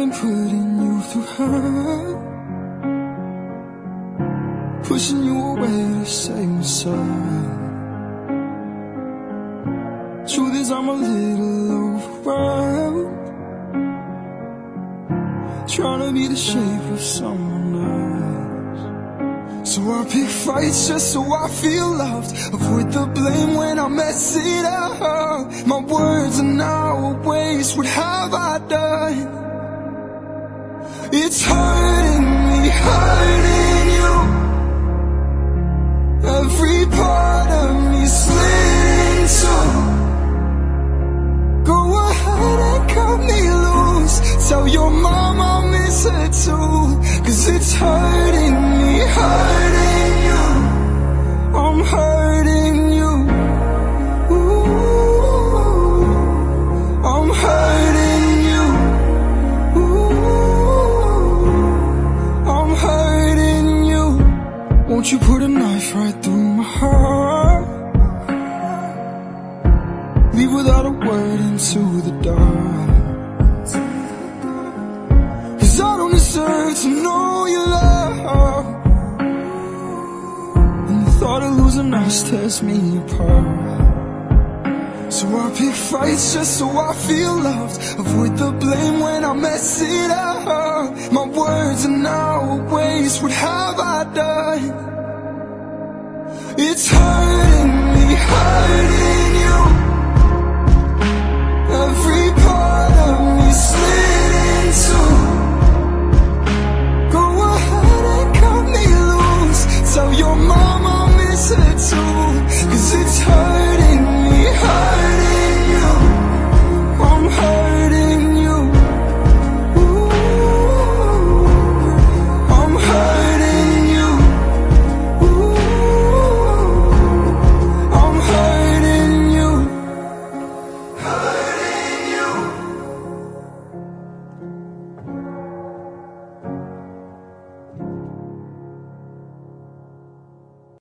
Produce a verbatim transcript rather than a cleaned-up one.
I'm putting you through hell, pushing you away to save myself. Truth is I'm a little overwhelmed, trying to be the shape of someone else. So I pick fights just so I feel loved, avoid the blame when I mess it up. My words are now a waste, what have I done? It's hurting me, hurting you. Every part of me slid into. Go ahead and cut me loose, tell your mom I miss her too. Cause it's hurting me, hurting you. I'm hurting you. Ooh, I'm hurting you. Ooh, I'm hurting you. Won't you put a knife right through my heart? Leave without a word into the dark. Cause I don't deserve to know your love, and the thought of losing us tears me apart. So I pick fights just so I feel loved, avoid the blame when I mess it up. My words are now a waste, what have I done? It's hurting me, hurting you. Every part of me slid into. Go ahead and cut me loose, tell your mom I miss her too. Cause it's hurting